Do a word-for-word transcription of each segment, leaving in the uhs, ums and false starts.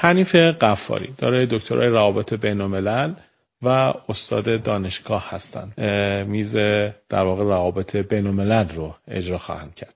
حنیف غفاری دارای دکترای روابط بین‌الملل و استاد دانشگاه هستند. میز در واقع روابط بین‌الملل رو اجرا خواهند کرد.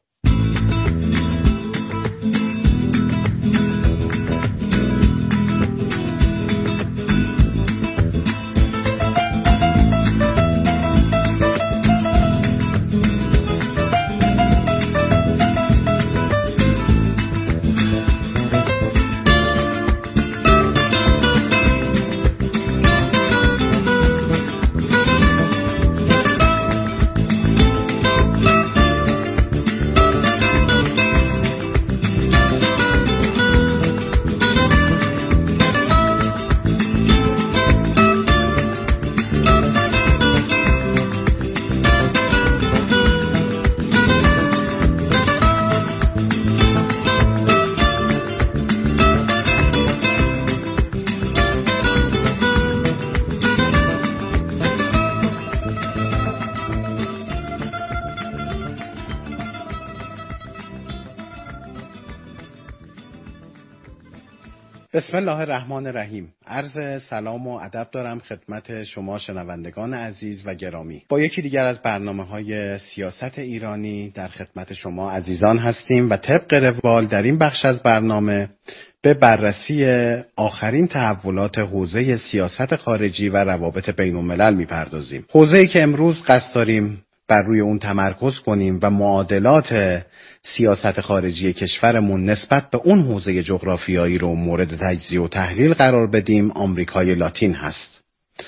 بسم الله الرحمن الرحیم. عرض سلام و ادب دارم خدمت شما شنوندگان عزیز و گرامی. با یکی دیگر از برنامه‌های سیاست ایرانی در خدمت شما عزیزان هستیم و طبق روال در این بخش از برنامه به بررسی آخرین تحولات حوزه سیاست خارجی و روابط بین‌الملل می‌پردازیم. حوزه‌ای که امروز قصد داریم بر روی اون تمرکز کنیم و معادلات سیاست خارجی کشورمون نسبت به اون حوزه جغرافیایی رو مورد تجزیه و تحلیل قرار بدیم، آمریکای لاتین هست.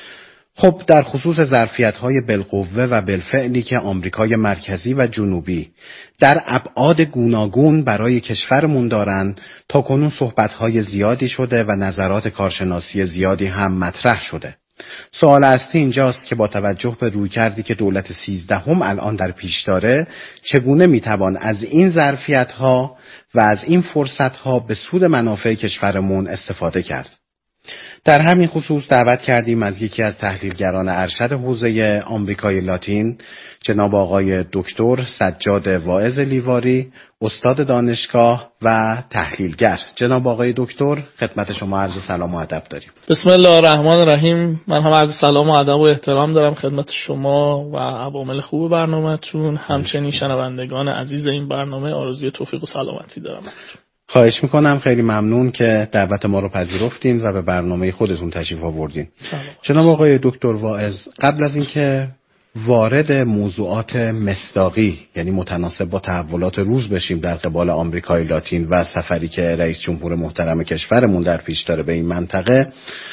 خب در خصوص ظرفیت‌های بالقوه و بالفعلی که آمریکای مرکزی و جنوبی در ابعاد گوناگون برای کشورمون دارن، تا کنون صحبت‌های زیادی شده و نظرات کارشناسی زیادی هم مطرح شده. سوال اصلی اینجاست که با توجه به رویکردی که دولت سیزدهم الان در پیش داره، چگونه میتوان از این ظرفیت‌ها و از این فرصت‌ها به سود منافع کشورمون استفاده کرد. در همین خصوص دعوت کردیم از یکی از تحلیلگران ارشد حوزه آمریکای لاتین، جناب آقای دکتر سجاد واعظ لیواری، استاد دانشگاه و تحلیلگر. جناب آقای دکتر، خدمت شما عرض سلام و ادب داریم. بسم الله الرحمن الرحیم. من هم عرض سلام و ادب و احترام دارم خدمت شما و عوامل خوب برنامه‌تون، همچنین شنوندگان عزیز این برنامه آرزوی توفیق و سلامتی دارم. خواهش میکنم، خیلی ممنون که دعوت ما رو پذیرفتین و به برنامه خودتون تشریف آوردین. جناب آقای دکتر واعظ، قبل از اینکه وارد موضوعات مصداقی یعنی متناسب با تحولات روز بشیم در قبال آمریکای لاتین و سفری که رئیس جمهور محترم کشورمون در پیش داره به این منطقه،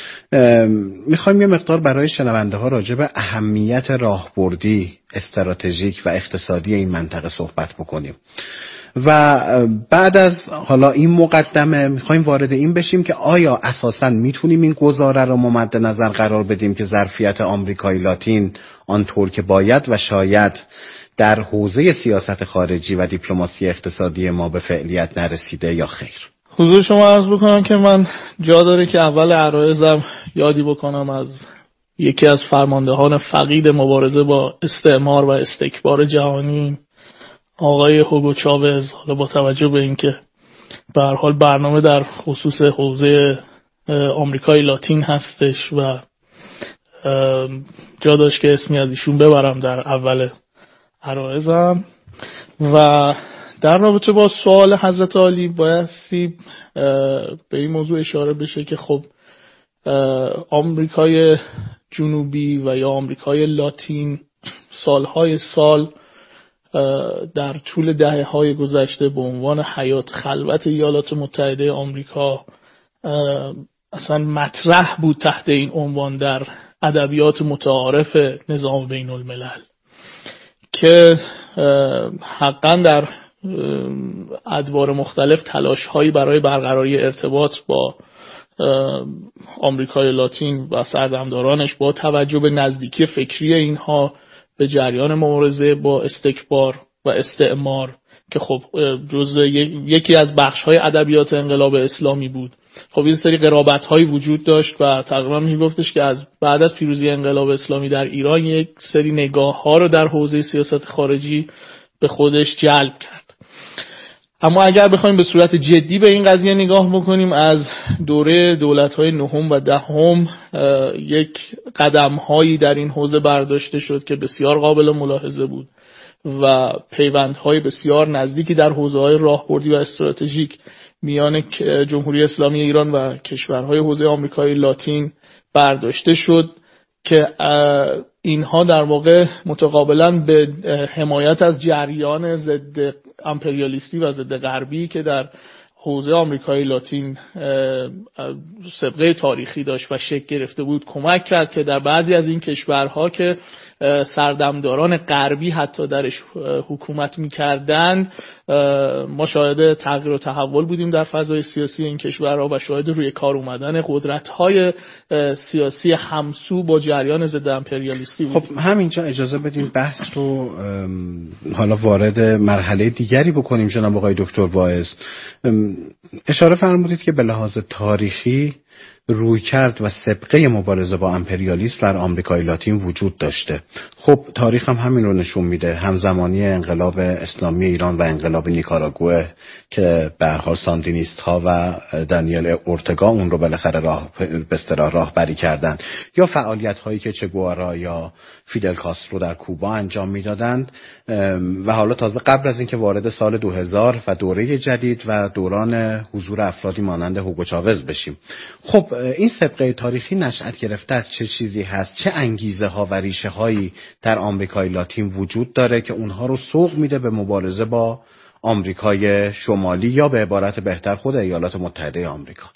میخوایم یه مقدار برای شنونده ها راجع به اهمیت راهبردی، استراتژیک و اقتصادی این منطقه صحبت بکنیم و بعد از حالا این مقدمه میخوایم وارد این بشیم که آیا اساساً میتونیم این گزاره رو مد نظر قرار بدیم که ظرفیت آمریکای لاتین آنطور که باید و شاید در حوزه سیاست خارجی و دیپلماسی اقتصادی ما به فعلیت نرسیده یا خیر؟ حضور شما عرض بکنم که من جا داره که اول عرایزم یادی بکنم از یکی از فرماندهان فقید مبارزه با استعمار و استکبار جهانی، آقای هوگو چاوز. حالا با توجه به اینکه به هر حال برنامه در خصوص حوزه آمریکای لاتین هستش و جا داشت که اسمی از ایشون ببرم در اول عرایزم، و در رابطه با سوال حضرت عالی بایستی به این موضوع اشاره بشه که خب آمریکای جنوبی و یا آمریکای لاتین سالهای سال در طول دهه‌های گذشته به عنوان حیات خلوت ایالات متحده آمریکا اصلا مطرح بود تحت این عنوان در ادبیات متعارف نظام بین الملل، که حقا در ادوار مختلف تلاش‌هایی برای برقراری ارتباط با آمریکای لاتین و سردمدارانش با توجه به نزدیکی فکری اینها به جریان مبارزه با استکبار و استعمار که خب جزء یکی از بخش‌های ادبیات انقلاب اسلامی بود، خب این سری قرابت‌هایی وجود داشت و تقریبا میشه گفتش که از بعد از پیروزی انقلاب اسلامی در ایران یک سری نگاه‌ها رو در حوزه سیاست خارجی به خودش جلب کرد. اما اگر بخوایم به صورت جدی به این قضیه نگاه بکنیم، از دوره دولت‌های نهم و دهم یک قدم‌هایی در این حوزه برداشته شد که بسیار قابل ملاحظه بود و پیوندهای بسیار نزدیکی در حوزه‌های راهبردی و استراتژیک میان جمهوری اسلامی ایران و کشورهای حوزه آمریکای لاتین برداشته شد که اینها در واقع متقابلا به حمایت از جریان ضد امپریالیستی و ضد غربی که در حوزه آمریکای لاتین سابقه تاریخی داشت و شکل گرفته بود کمک کرد که در بعضی از این کشورها که سردمداران غربی حتی درش حکومت می‌کردند، ما شاهد تغییر و تحول بودیم در فضای سیاسی این کشورها و شاهد روی کار اومدن قدرت‌های سیاسی همسو با جریان ضد امپریالیستی بودیم. خب همینجا اجازه بدین بحث رو حالا وارد مرحله دیگری بکنیم. جناب آقای دکتر واعظ اشاره فرمودید که به لحاظ تاریخی رویکرد و سابقه مبارزه با امپریالیسم در آمریکای لاتین وجود داشته. خب تاریخ هم همین رو نشون میده. همزمانی انقلاب اسلامی ایران و انقلاب نیکاراگوئه که به هر حال ساندینیست ها و دانیل اورتگا اون رو بالاخره راه به اصطلاح راهبری کردند، یا فعالیت هایی که چه گوارا یا فیدل کاسترو در کوبا انجام میدادند و حالا تازه قبل از اینکه وارد سال دو هزار و دوره جدید و دوران حضور افرادی مانند هوگو چاوز بشیم. خب این سابقه تاریخی نشأت گرفته از چه چیزی هست؟ چه انگیزه ها و ریشه هایی در آمریکای لاتین وجود داره که اونها رو سوق میده به مبارزه با آمریکای شمالی یا به عبارت بهتر خود ایالات متحده آمریکا؟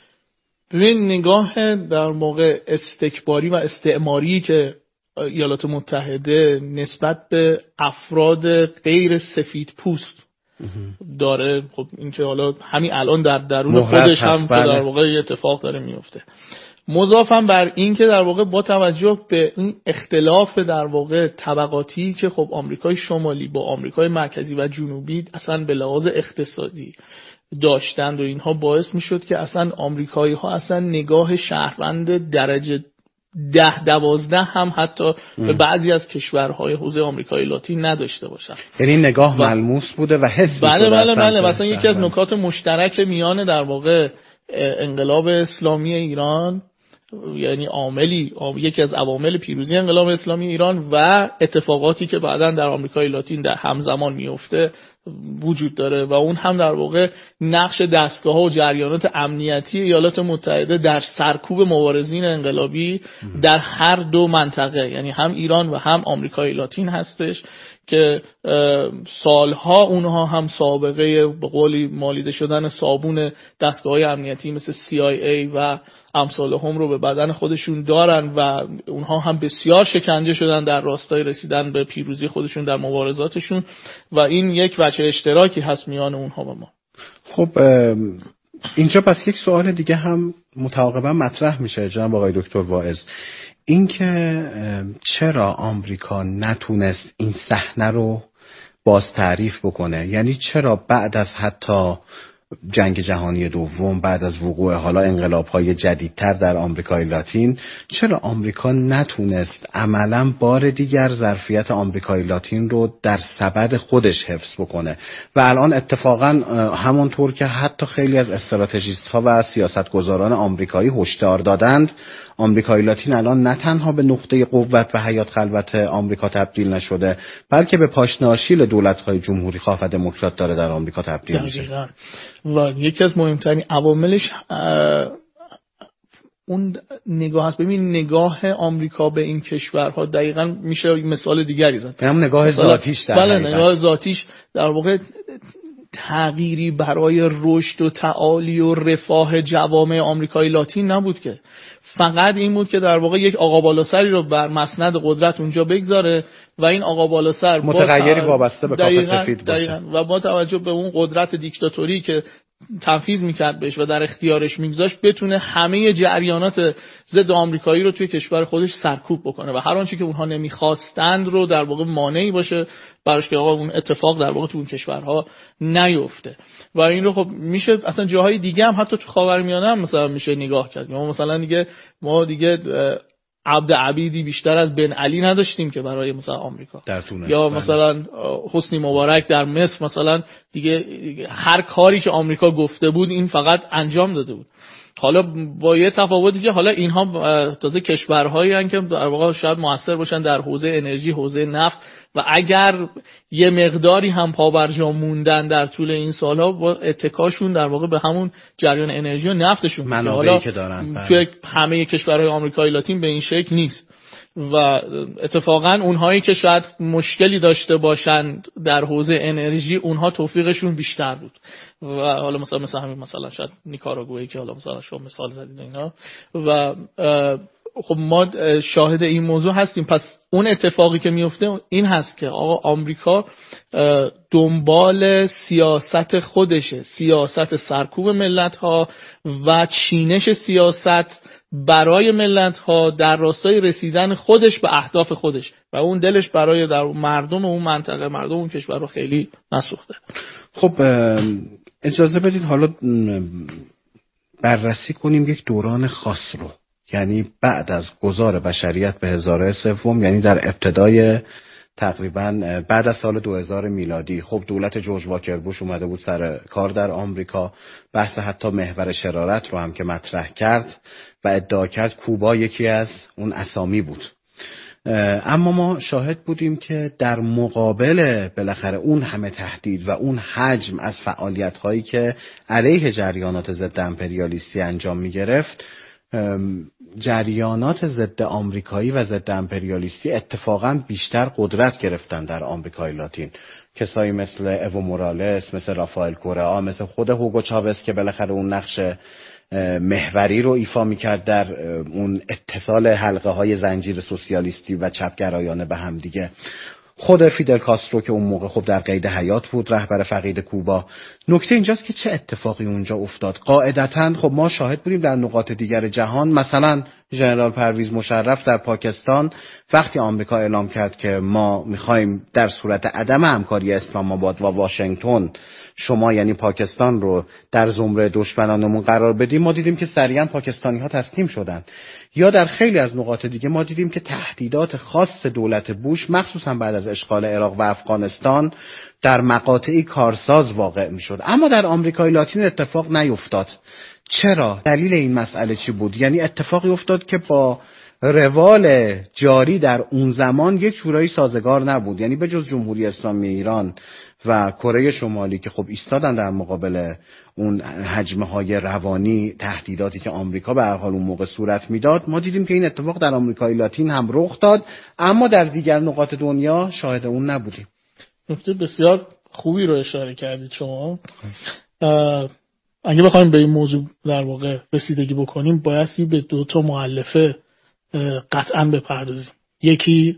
ببین، نگاه در واقع استکباری و استعماری که ایالات متحده نسبت به افراد غیر سفید پوست داره، خب این که حالا همین الان در درون خودش هم در واقع اتفاق داره میفته. مضافاً بر این که در واقع با توجه به این اختلاف در واقع طبقاتی که خب آمریکای شمالی با آمریکای مرکزی و جنوبی اصلا به لحاظ اقتصادی داشتند و اینها باعث میشد که اصلا آمریکایی ها اصلا نگاه شهروند درجه ده دوازده هم حتی ام. به بعضی از کشورهای حوزه آمریکای لاتین نداشته باشن. یعنی نگاه و... ملموس بوده و حس بله بله بله, بله. مثلا یکی از نکات مشترک میان در واقع انقلاب اسلامی ایران، یعنی عاملی یکی از عوامل پیروزی انقلاب اسلامی ایران و اتفاقاتی که بعداً در آمریکای لاتین در همزمان میفته وجود داره و اون هم در واقع نقش دستگاه‌ها و جریانات امنیتی ایالات متحده در سرکوب مبارزین انقلابی در هر دو منطقه، یعنی هم ایران و هم آمریکای لاتین هستش که سالها اونها هم سابقه به قولی مالیده شدن صابون دستگاه‌های امنیتی مثل سی آی ای و امثال هم رو به بدن خودشون دارن و اونها هم بسیار شکنجه شدن در راستای رسیدن به پیروزی خودشون در مبارزاتشون و این یک وجه اشتراکی هست میان اونها و ما. خب اینجا پس یک سوال دیگه هم متعاقبا مطرح میشه جناب آقای دکتر واعظ، این که چرا آمریکا نتونست این صحنه رو باز تعریف بکنه؟ یعنی چرا بعد از حتی جنگ جهانی دوم، بعد از وقوع حالا انقلاب‌های جدیدتر در آمریکای لاتین، چرا آمریکا نتونست عملاً بار دیگر ظرفیت آمریکای لاتین رو در سبد خودش حفظ بکنه؟ و الان اتفاقاً همونطور که حتی خیلی از استراتژیست‌ها و سیاستگزاران آمریکایی هشدار دادند، آمریکای لاتین الان نه تنها به نقطه قوت و حیات خلوت آمریکا تبدیل نشده، بلکه به پاشنه آشیل دولت‌های جمهوری خواه و دموکرات داره در آمریکا تبدیل میشه. و یکی از مهمترین عواملش اون نگاه هست. ببین نگاه آمریکا به این کشورها دقیقاً میشه مثال دیگری زد، هم نگاه ذاتیش در بله نگاه ذاتیش در واقع تغییری برای رشد و تعالی و رفاه جوامع آمریکای لاتین نبود که فقط این بود که در واقع یک آقا بالاسری رو بر مسند قدرت اونجا بگذاره و این آقا بالاسر متغیری وابسته به کاخ سفید باشه و با توجه به اون قدرت دیکتاتوری که تنفیذ میکرد بهش و در اختیارش میگذاشت بتونه همه جریانات ضد آمریکایی رو توی کشور خودش سرکوب بکنه و هر آنچه که اونها نمیخواستند رو در واقع مانعی باشه براش که آقا اون اتفاق در واقع تو اون کشورها نیفته. و این رو خب میشه اصلا جاهای دیگه هم حتی تو خاورمیانه هم مثلا میشه نگاه کرد. ما مثلا دیگه ما دیگه عبد عبیدی بیشتر از بن علی نداشتیم که برای مثلا آمریکا در تونس، یا مثلا حسنی مبارک در مصر مثلا دیگه هر کاری که آمریکا گفته بود این فقط انجام داده بود. حالا با یه تفاوتی که حالا اینها تازه کشورهایی هستند که در واقع شاید موثر باشن در حوزه انرژی، حوزه نفت، و اگر یه مقداری هم پابرجا موندن در طول این سالها با اتکاشون در واقع به همون جریان انرژی و نفتشون، منابعی که دارن توی همه کشورهای آمریکای لاتین به این شکل نیست. و اتفاقا اونهایی که شاید مشکلی داشته باشند در حوزه انرژی اونها توفیقشون بیشتر بود. و حالا مثلا مثلا همین مثلا شاید نیکاراگوئه که حالا مثلا شما مثال زدید اینا، و خب ما شاهد این موضوع هستیم. پس اون اتفاقی که میفته این هست که آقا آمریکا دنبال سیاست خودشه، سیاست سرکوب ملت ها و چینش سیاست برای ملت ها در راستای رسیدن خودش به اهداف خودش، و اون دلش برای در مردم اون منطقه، مردم اون کشور رو خیلی نسوخته. خب اجازه بدید حالا بررسی کنیم یک دوران خاص رو، یعنی بعد از گذار بشریت به هزاره سوم، یعنی در ابتدای تقریبا بعد از سال دو هزار میلادی. خب دولت جورج واکر بوش اومده بود سر کار در آمریکا، بحث حتی محور شرارت رو هم که مطرح کرد و ادعا کرد کوبا یکی از اون اسامی بود. اما ما شاهد بودیم که در مقابل بالاخره اون همه تهدید و اون حجم از فعالیت هایی که علیه جریانات ضد امپریالیستی انجام می گرفت، جریانات ضد آمریکایی و ضد امپریالیستی اتفاقا بیشتر قدرت گرفتن در آمریکای لاتین. کسایی مثل ایو مورالس، مثل رافائل کورئا، مثل خود هوگو چاوز که بالاخره اون نقش محوری رو ایفا میکرد در اون اتصال حلقه های زنجیر سوسیالیستی و چپگرایانه به هم دیگه. خود فیدل کاسترو که اون موقع خب در قید حیات بود، رهبر فقید کوبا. نکته اینجاست که چه اتفاقی اونجا افتاد. قاعدتاً خب ما شاهد بودیم در نقاط دیگر جهان، مثلا ژنرال پرویز مشرف در پاکستان وقتی آمریکا اعلام کرد که ما میخوایم در صورت عدم همکاری اسلام آباد و واشنگتن شما یعنی پاکستان رو در زمره دشمنانمون قرار بدیم، ما دیدیم که سریعا پاکستانی ها تسلیم شدن. یا در خیلی از نقاط دیگه ما دیدیم که تهدیدات خاص دولت بوش مخصوصا بعد از اشغال عراق و افغانستان در مقاطعی کارساز واقع می شد. اما در آمریکای لاتین اتفاق نیفتاد. چرا؟ دلیل این مسئله چی بود؟ یعنی اتفاقی افتاد که با روال جاری در اون زمان یک جورایی سازگار نبود. یعنی به جز جمهوری اسلامی ایران و کره شمالی که خب ایستادن در مقابل اون حجمه های روانی تهدیداتی که آمریکا به هر حال اون موقع صورت میداد، ما دیدیم که این اتفاق در آمریکای لاتین هم رخ داد، اما در دیگر نقاط دنیا شاهد اون نبودیم. نکته بسیار خوبی رو اشاره کردید شما. اگه بخوایم به این موضوع در واقع رسیدگی بکنیم، بایستی به دو تا مؤلفه قطعا بپردازیم. یکی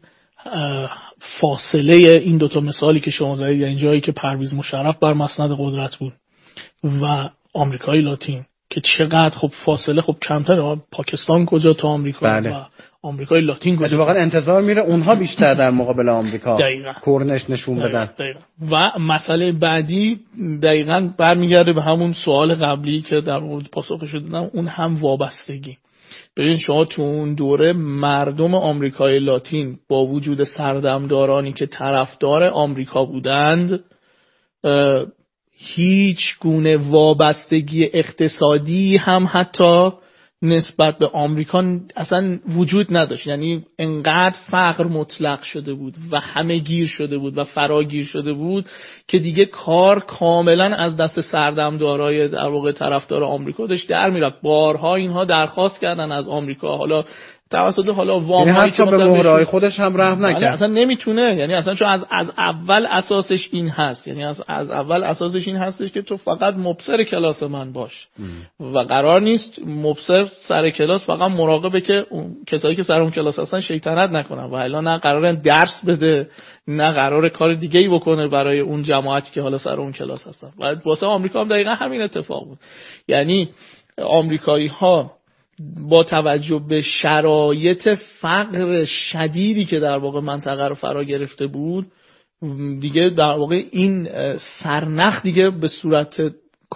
فاصله این دوتا مثالی که شما زدید، یعنی جایی که پرویز مشرف بر مسند قدرت بود و آمریکای لاتین که چقدر خب فاصله خب کمتره، پاکستان کجا تا آمریکا بله. و آمریکای لاتین کجا. واقعا انتظار میره اونها بیشتر در مقابل آمریکا دقیقا. کرنش نشون بدن. دقیقا. و مسئله بعدی دقیقاً برمیگرده به همون سوال قبلی که در مورد پاسخش دادم، اون هم وابستگی. ببین شما تو اون دوره مردم آمریکای لاتین با وجود سردمدارانی که طرفدار آمریکا بودند هیچ گونه وابستگی اقتصادی هم حتی نسبت به آمریکا اصلا وجود نداشت. یعنی انقدر فقر مطلق شده بود و همه گیر شده بود و فراگیر شده بود که دیگه کار کاملا از دست سردمدارای در واقع طرفدار آمریکا داشت در میرفت. بارها اینها درخواست کردن از آمریکا، حالا توسط حالا وام هایی که مثلا به مهرهای خودش هم رحم نکرد. اصلا نمیتونه، یعنی اصلا چون از از اول اساسش این هست، یعنی از از اول اساسش این هستش که تو فقط مبصر کلاس من باش ام. و قرار نیست مبصر سر کلاس فقط مراقبه که اون کسایی که سر اون کلاس هستن شیطنت نکنن، و الا نه قراره درس بده نه قراره کار دیگه ای بکنه برای اون جماعتی که حالا سر اون کلاس هستن. و واسه آمریکا هم دقیقاً همین اتفاق بود. یعنی آمریکایی ها با توجه به شرایط فقر شدیدی که در واقع منطقه رو فرا گرفته بود، دیگه در واقع این سرنخ دیگه به صورت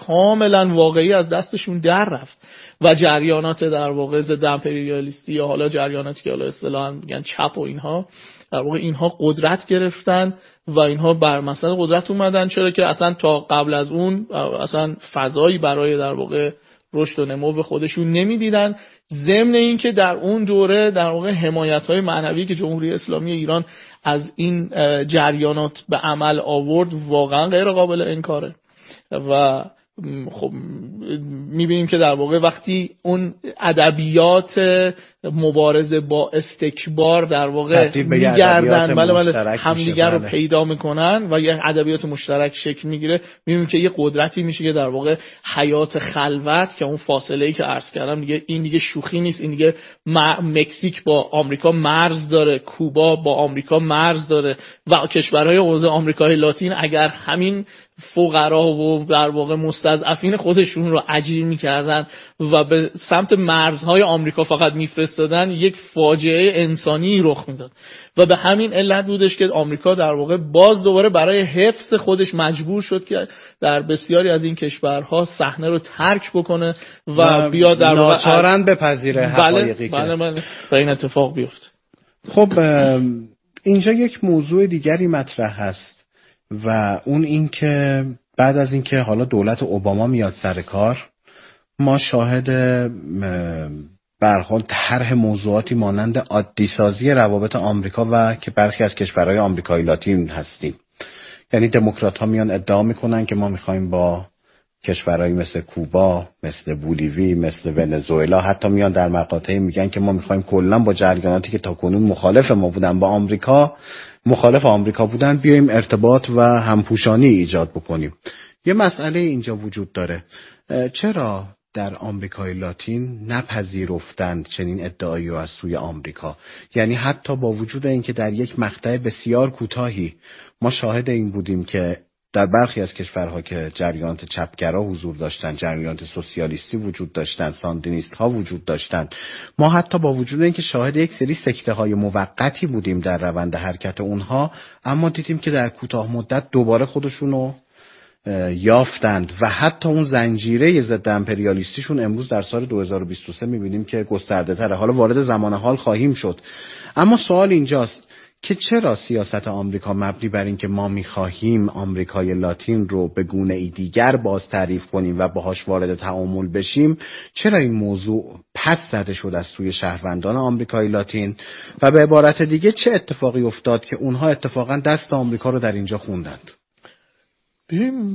کاملا واقعی از دستشون در رفت و جریانات در واقع ضد امپریالیستی یا حالا جریاناتی که حالا اصطلاحاً میگن چپ و اینها در واقع اینها قدرت گرفتن و اینها بر مثلا قدرت اومدن، چرا که اصلا تا قبل از اون اصلا فضایی برای در واقع رشد و نمو خودشون نمیدیدن. ضمن این که در اون دوره در واقع حمایت‌های معنوی که جمهوری اسلامی ایران از این جریانات به عمل آورد واقعا غیر قابل انکاره و خب میبینیم که در واقع وقتی اون ادبیات مبارزه با استکبار در واقع میگردن بله بله همدیگر رو پیدا میکنن و یه ادبیات مشترک شکل میگیره، میبینیم که یه قدرتی میشه که در واقع حیات خلوت که اون فاصله‌ای که عرض کردم دیگه این دیگه شوخی نیست، این دیگه مکزیک با آمریکا مرز داره، کوبا با آمریکا مرز داره و کشورهای حوزه آمریکای لاتین اگر همین فقرا و در واقع مستضعفین خودشون رو اجیر میکردن و به سمت مرزهای آمریکا فقط میفرستادن، یک فاجعه انسانی رخ میداد و به همین علت بودش که آمریکا در واقع باز دوباره برای حفظ خودش مجبور شد که در بسیاری از این کشورها صحنه رو ترک بکنه و بیاد در واقع ناچارن بپذیره حقایقی که بله بله و این اتفاق بیفته. خب اینجا یک موضوع دیگری مطرح هست و اون این که بعد از اینکه حالا دولت اوباما میاد سر کار، ما شاهد به هر حال طرح موضوعاتی مانند عادی سازی روابط آمریکا و که برخی از کشورهای آمریکای لاتین هستیم. یعنی دموکرات ها میان ادعا میکنن که ما میخوایم با کشورهایی مثل کوبا، مثل بولیوی، مثل ونزوئلا، حتی میان در مقاطعی میگن که ما میخوایم کلا با جریاناتی که تاکنون مخالف ما بودن با آمریکا، مخالف آمریکا بودن، بیایم ارتباط و همپوشانی ایجاد بکنیم. یه مسئله اینجا وجود داره، چرا در آمریکای لاتین نپذیرفتند چنین ادعایی رو از سوی آمریکا؟ یعنی حتی با وجود اینکه در یک مقطع بسیار کوتاهی ما شاهد این بودیم که در برخی از کشورها که جریانات چپگرا حضور داشتند، جریانات سوسیالیستی وجود داشتند، ساندینیست ها وجود داشتند، ما حتی با وجود اینکه شاهد یک سری سکته های موقتی بودیم در روند حرکت اونها، اما دیدیم که در کوتاه مدت دوباره خودشونو یافتند و حتی اون زنجیره ضد امپریالیستیشون امروز در سال دو هزار و بیست و سه میبینیم که گسترده تره. حالا وارد زمان حال خواهیم شد، اما سوال اینجاست که چرا سیاست آمریکا مبنی بر این که ما میخواهیم آمریکای لاتین رو به گونه ای دیگر باز تعریف کنیم و باهاش وارد تعامل بشیم، چرا این موضوع پس زده شد از سوی شهروندان آمریکای لاتین و به عبارت دیگه چه اتفاقی افتاد که اونها اتفاقا دست آمریکا رو در اینجا خوندند؟ ببین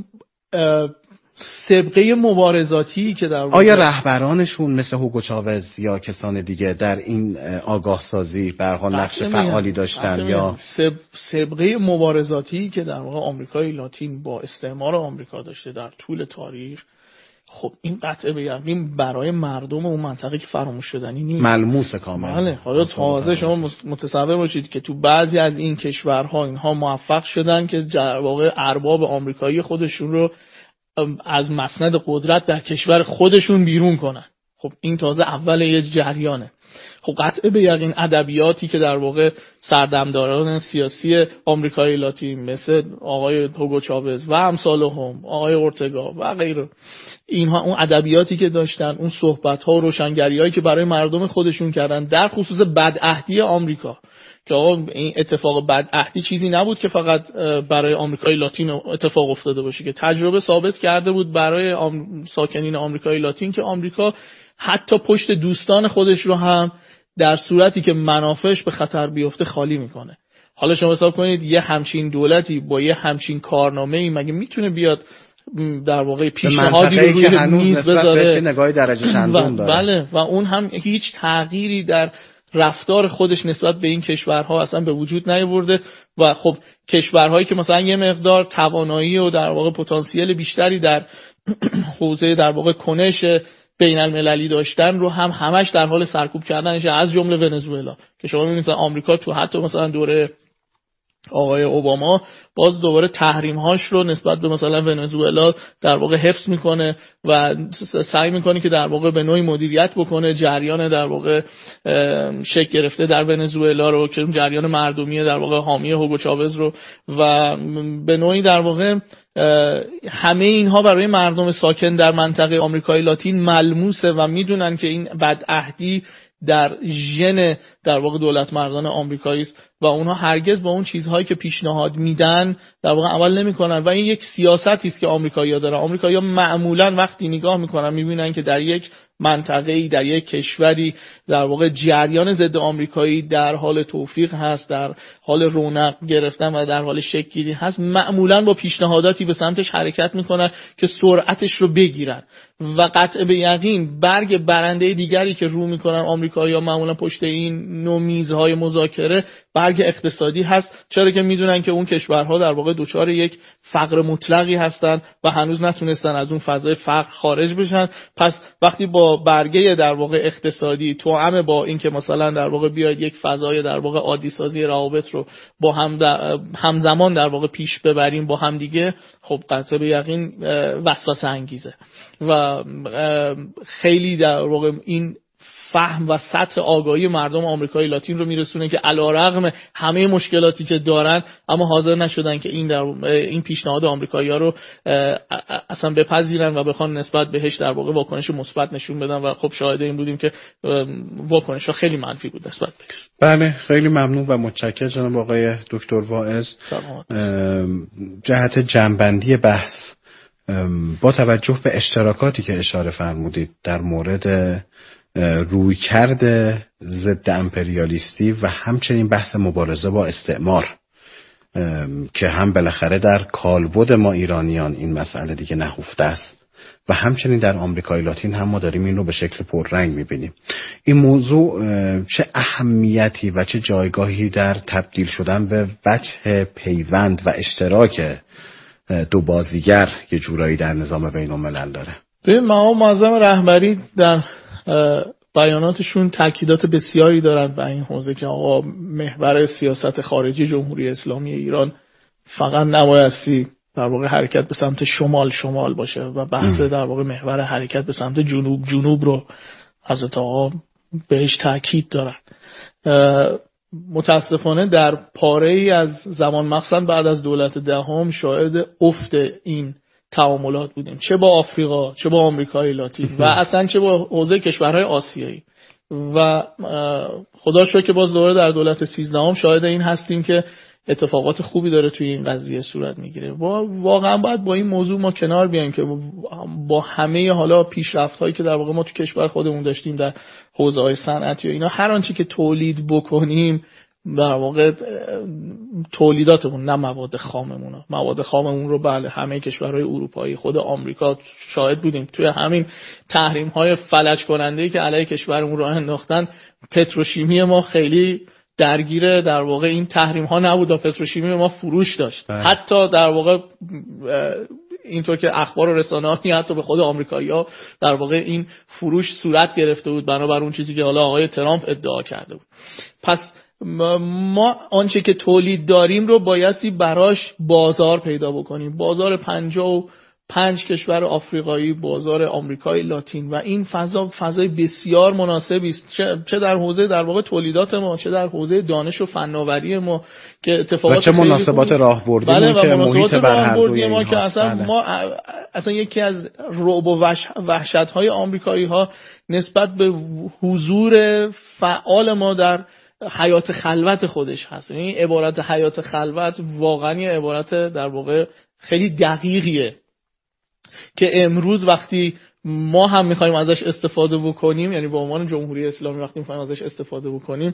سابقه مبارزاتی که در آیا رهبرانشون مثل هوگو چاوز یا کسان دیگه در این آگاه سازی به هر حال نقش فعالی داشتن یا سابقه مبارزاتی که در واقع آمریکای لاتین با استعمار آمریکا داشته در طول تاریخ، خب این قطعه به یقین برای مردم اون منطقه که فراموش شدنی نیست، ملموس کاملا. بله، حالا تازه شما متصور باشید که تو بعضی از این کشورها اینها موفق شدن که در واقع ارباب آمریکایی خودشون رو از مسند قدرت در کشور خودشون بیرون کنن. خب این تازه اول یه جریانه. خب قطعه به یقین ادبیاتی که در واقع سردمداران سیاسی آمریکای لاتین مثل آقای هوگو چاوز و امثالهم، آقای اورتگا و غیره، اینها اون ادبیاتی که داشتن، اون صحبت‌ها و روشنگری‌هایی که برای مردم خودشون کردن در خصوص بدعهدی آمریکا، که آقا این اتفاق بدعهدی چیزی نبود که فقط برای آمریکای لاتین اتفاق افتاده باشه، که تجربه ثابت کرده بود برای آم... ساکنین آمریکای لاتین که آمریکا حتی پشت دوستان خودش رو هم در صورتی که منافعش به خطر بیفته خالی میکنه. حالا شما حساب کنید یه همچین دولتی با یه همچین کارنامه‌ای مگه میتونه بیاد در واقع پیشنهادی رو روی میز بذاره؟ نگاه درجه چندم داره. بله، و اون هم هیچ تغییری در رفتار خودش نسبت به این کشورها اصلا به وجود نیاورده و خب کشورهایی که مثلا یه مقدار توانایی و در واقع پتانسیل بیشتری در حوزه در واقع کنش بین المللی داشتن رو هم همش در حال سرکوب کردنش، از جمله ونزوئلا که شما می‌بینید آمریکا تو حتی مثلا دوره آقای اوباما باز دوباره تحریم‌هاش رو نسبت به مثلا ونزوئلا در واقع حفظ میکنه و سعی میکنه که در واقع به نوعی مدیریت بکنه جریان در واقع شکل گرفته در ونزوئلا رو که جریان مردمی در واقع حامی هوگو چاوز رو، و به نوعی در واقع همه اینها برای مردم ساکن در منطقه آمریکای لاتین ملموسه و میدونن که این بدعهدی در ژن در واقع دولت مردان آمریکایی است و اونها هرگز با اون چیزهایی که پیشنهاد میدن در واقع عمل نمیکنن و این یک سیاستی است که آمریکایی‌ها دارن. آمریکایی‌ها معمولا وقتی نگاه میکنن میبینن که در یک منطقه‌ای، در یک کشوری در واقع جریان ضد آمریکایی در حال توفیق هست، در حال رونق گرفتن و در حال شکل گیری هست، معمولا با پیشنهاداتی به سمتش حرکت میکنن که سرعتش رو بگیرن و قطع به یقین برگ برنده دیگری که رو میکنن آمریکایی‌ها معمولا پشت این نوع میزهای مذاکره برگ اقتصادی هست، چرا که میدونن که اون کشورها در واقع دچار یک فقر مطلقی هستن و هنوز نتونستن از اون فضای فقر خارج بشن. پس وقتی با برگه در واقع اقتصادی توأم با این که مثلا در واقع بیاید یک فضای در واقع عادی سازی روابط رو با هم در همزمان در واقع پیش ببریم با هم دیگه، خب قطع به یقین وسوسه انگیزه و خیلی در واقع این فهم و سطح آگاهی مردم آمریکای لاتین رو میرسونه که علیرغم همه مشکلاتی که دارن اما حاضر نشدن که این در این پیشنهاد آمریکایی‌ها رو اصلا بپذیرن و بخوان نسبت بهش در واقع واکنش مثبت نشون بدن و خب شاهد این بودیم که واکنش‌ها خیلی منفی بود نسبت بهش. بله، خیلی ممنون و متشکرم جناب آقای دکتر واعظ. جهت جنبندی بحث با توجه به اشتراکاتی که اشاره فرمودید در مورد روی کرده ضد امپریالیستی و همچنین بحث مبارزه با استعمار که هم بالاخره در کالبد ما ایرانیان این مسئله دیگه نهفته است و همچنین در آمریکای لاتین هم ما داریم این رو به شکل پررنگ میبینیم. این موضوع چه اهمیتی و چه جایگاهی در تبدیل شدن به وجه پیوند و اشتراک دو بازیگر یه جورایی در نظام بین الملل داره؟ به مقام معظم رهبری در بیاناتشون تاکیدات بسیاری دارن به این حوزه که آقا محور سیاست خارجی جمهوری اسلامی ایران فقط نبایستی در واقع حرکت به سمت شمال شمال باشه و بحث در واقع محور حرکت به سمت جنوب جنوب رو حضرت آقا بهش تاکید دارن. متاسفانه در پاره‌ای از زمان مخصوصا بعد از دولت دهم شاهد افت این تعاملات بودیم، چه با آفریقا، چه با آمریکای لاتین و اصلا چه با حوزه کشورهای آسیایی و خدا شکر که باز دوباره در دولت سیزدهم شاهد این هستیم که اتفاقات خوبی داره توی این قضیه صورت میگیره. واقعا باید با این موضوع ما کنار بیایم که با همه حالا پیشرفت‌هایی که در واقع ما تو کشور خودمون داشتیم در حوزه‌های صنعتی و اینا، هر آنچه که تولید بکنیم در واقع تولیداتمون نه مواد خاممون، مواد خاممون رو بله همه کشورهای اروپایی، خود آمریکا شاهد بودیم توی همین تحریم‌های فلج کننده‌ای که علیه کشورمون راه انداختن، پتروشیمی ما خیلی درگیر در واقع این تحریم ها نبود و پتروشیمی ما فروش داشت. بله. حتی در واقع اینطور که اخبار و رسانه ها حتی به خود آمریکایی‌ها در واقع این فروش صورت گرفته بود بنابر اون چیزی که حالا آقای ترامپ ادعا کرده بود. پس ما آنچه که تولید داریم رو بایستی براش بازار پیدا بکنیم، بازار پنجاه و پنج کشور آفریقایی، بازار آمریکای لاتین و این فضا فضای بسیار مناسبی است، چه, چه در حوزه در واقع تولیدات ما، چه در حوزه دانش و فناوری ما که اتفاقات و چه مناسبات راهبردی بله ما که محیط بر هر دوی ما که اصلا بله. ما اصلا یکی از رعب و وحشت‌های آمریکایی‌ها نسبت به حضور فعال ما در حیات خلوت خودش هست. این عبارت حیات خلوت واقعا عبارت در واقع خیلی دقیقیه که امروز وقتی ما هم میخوایم ازش استفاده بکنیم، یعنی به عنوان جمهوری اسلامی وقتی میخوایم ازش استفاده بکنیم،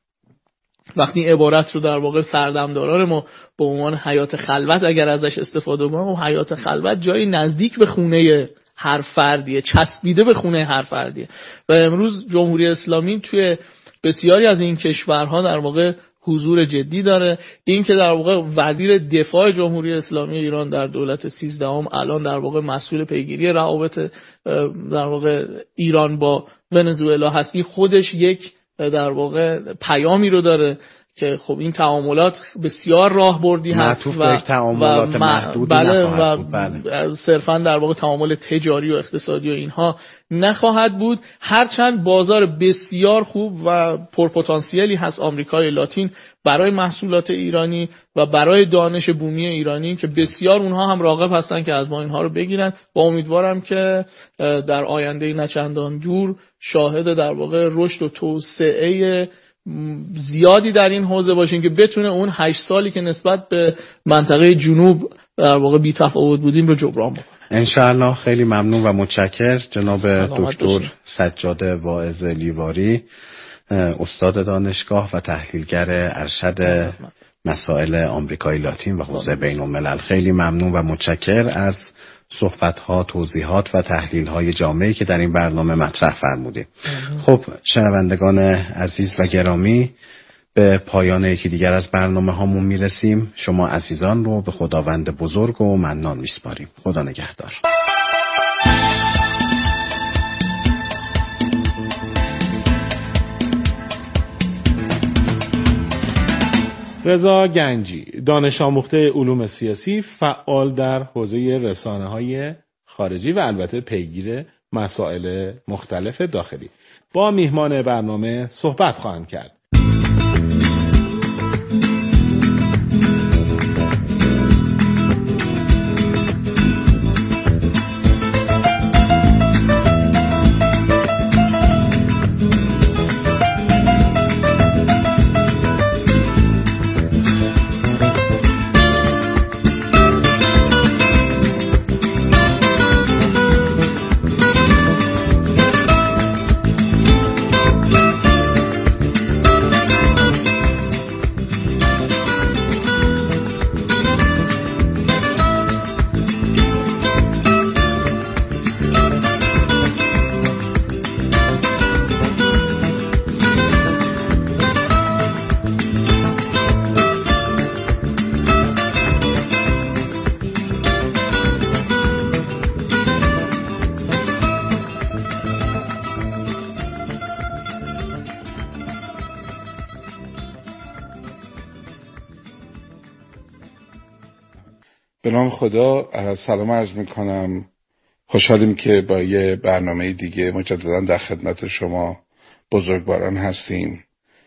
وقتی عبارت رو در واقع سردمداران ما به عنوان حیات خلوت اگر ازش استفاده بکنیم، و حیات خلوت جایی نزدیک به خونه هر فردیه، چسبیده به خونه هر فردیه و امروز جمهوری اسلامی توی بسیاری از این کشورها در واقع حضور جدی داره. این که در واقع وزیر دفاع جمهوری اسلامی ایران در دولت سیزدهم الان در واقع مسئول پیگیری روابط در واقع ایران با ونزوئلا هست، این خودش یک در واقع پیامی رو داره که خب این تعاملات بسیار راهبردی هست و تعاملات محدودی بله و بله. صرفا در واقع تعامل تجاری و اقتصادی و اینها نخواهد بود، هرچند بازار بسیار خوب و پرپتانسیلی هست آمریکای لاتین برای محصولات ایرانی و برای دانش بومی ایرانی که بسیار اونها هم راغب هستن که از ما اینها رو بگیرن. با امیدوارم که در آینده نچندان دور شاهد در واقع رشد و توسعه زیادی در این حوزه باشیم که بتونه اون هشت سالی که نسبت به منطقه جنوب در واقع بی تفاوت بودیم رو جبران بکنه. انشاءالله. خیلی ممنون و متشکر جناب دکتر سجاد واعظ لیواری، استاد دانشگاه و تحلیلگر ارشد مسائل آمریکای لاتین و حوزه بین الملل. خیلی ممنون و متشکر از صحبت‌ها، توضیحات و تحلیل‌های جامعی که در این برنامه مطرح فرمودید. خب شنوندگان عزیز و گرامی، به پایان یکی دیگر از برنامه هامون میرسیم. شما عزیزان رو به خداوند بزرگ و منان میسپاریم. خدا نگهدار. رضا گنجی، دانش آموخته علوم سیاسی، فعال در حوزه رسانه‌های خارجی و البته پیگیر مسائل مختلف داخلی، با میهمان برنامه صحبت خواهند کرد. به نام خدا سلام عرض میکنم. خوشحالیم که با یه برنامه دیگه مجددا در خدمت شما بزرگواران هستیم.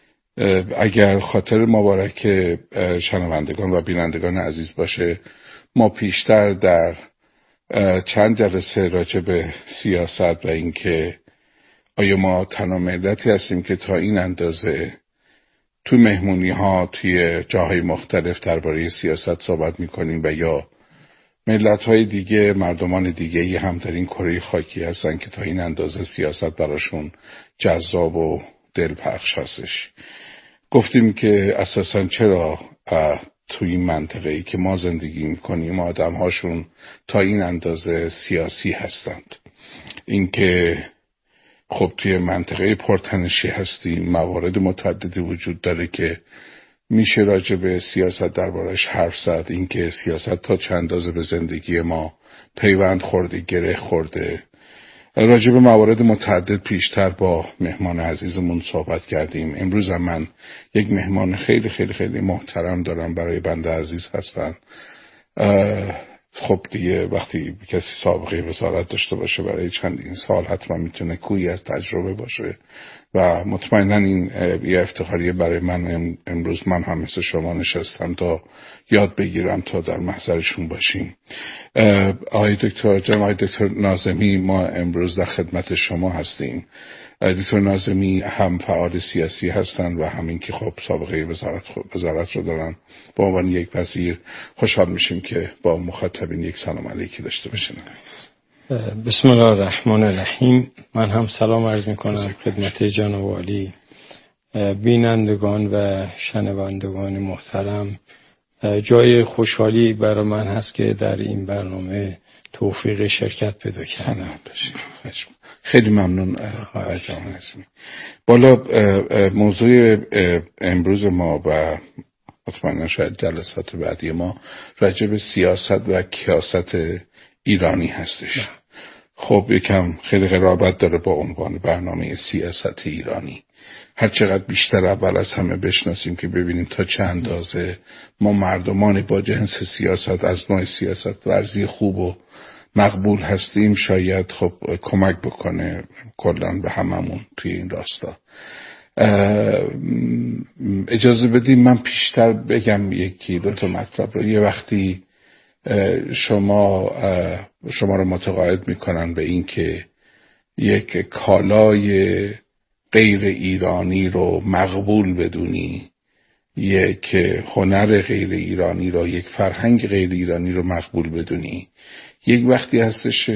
اگر خاطر مبارک شنوندگان و بینندگان عزیز باشه، ما پیشتر در چند جلسه راجع به سیاست و اینکه آیا ما تنها ملتی هستیم که تا این اندازه تو مهمونی ها توی جاهای مختلف درباره سیاست صحبت میکنیم و یا ملت های دیگه، مردمان دیگه هم در این کره خاکی هستن که تا این اندازه سیاست براشون جذاب و دلپخش هستش. گفتیم که اساساً چرا توی این منطقه ای که ما زندگی میکنیم آدم هاشون تا این اندازه سیاسی هستند. اینکه خب توی منطقه پرتنشی هستیم، موارد متعددی وجود داره که میشه راجع به سیاست دربارش حرف زد. اینکه سیاست تا چند اندازه به زندگی ما پیوند خورده، گره خورده. راجع به موارد متعدد پیشتر با مهمان عزیزمون صحبت کردیم. امروز هم من یک مهمان خیلی خیلی خیلی محترم دارم، برای بنده عزیز هستن. خب دیگه وقتی کسی سابقه وزارت داشته باشه برای چندین سال حتما میتونه کوی از تجربه باشه و مطمئنا این یه افتخاریه برای من. امروز من هم مثل شما نشستم تا یاد بگیرم، تا در محضرشون باشیم. آقای دکتر جناب آقای دکتر ناظمی، ما امروز در خدمت شما هستیم. دکتر ناظمی هم فعال سیاسی هستند و همین که خب سابقه وزارت وزارت رو دارن. به عنوان یک وزیر خوشحال میشیم که با مخاطبین یک سلام علیکی داشته باشیم. بسم الله الرحمن الرحیم. من هم سلام عرض میکنم خدمت جناب عالی، بینندگان و شنوندگان محترم. جای خوشحالی برای من هست که در این برنامه توفیق شرکت پیدا کردم. خیلی ممنون آقای ناظمی. بالا موضوع امروز ما و مطمئنا شاید جلسات بعدی ما راجع به سیاست و کیاست ایرانی هستش. خب یکم خیلی قرابت داره با عنوان برنامه سیاست ایرانی. هر چقدر بیشتر اول از همه بشناسیم که ببینیم تا چه اندازه ما مردمان با جنس سیاست از نوع سیاست ورزی خوب و مقبول هستیم، شاید خب کمک بکنه کلاً به هممون توی این راستا. اجازه بدیم من پیشتر بگم یکی دو تا مطلب رو. یه وقتی شما شما رو متقاعد میکنن به این که یک کالای غیر ایرانی رو مقبول بدونی، یک هنر غیر ایرانی رو، یک فرهنگ غیر ایرانی رو مقبول بدونی، یک وقتی هستش